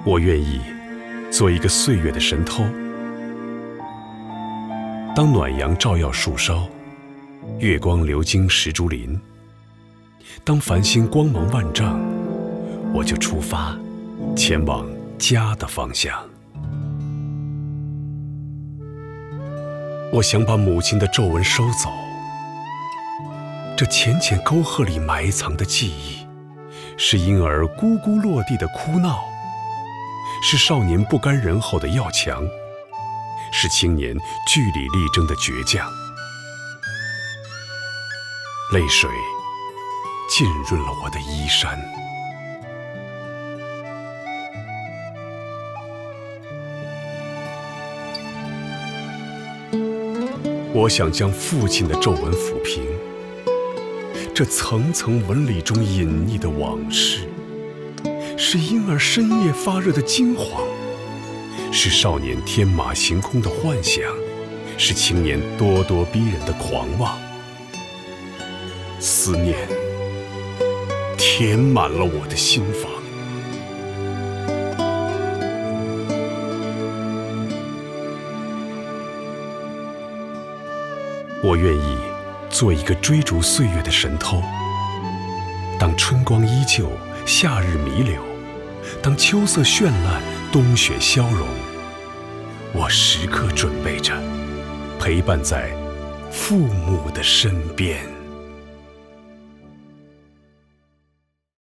我愿意做一个岁月的神偷，当暖阳照耀树梢，月光流经石竹林，当繁星光芒万丈，我就出发，前往家的方向。我想把母亲的皱纹收走，这浅浅沟壑里埋藏的记忆，是婴儿咕咕落地的哭闹，是少年不甘人后的要强，是青年据理力争的倔强。泪水浸润了我的衣衫。我想将父亲的皱纹抚平，这层层纹理中隐匿的往事，是婴儿深夜发热的惊惶，是少年天马行空的幻想，是青年咄咄逼人的狂妄。思念填满了我的心房。我愿意做一个追逐岁月的神偷，当春光依旧，夏日弥留，当秋色绚烂，冬雪消融，我时刻准备着，陪伴在父母的身边。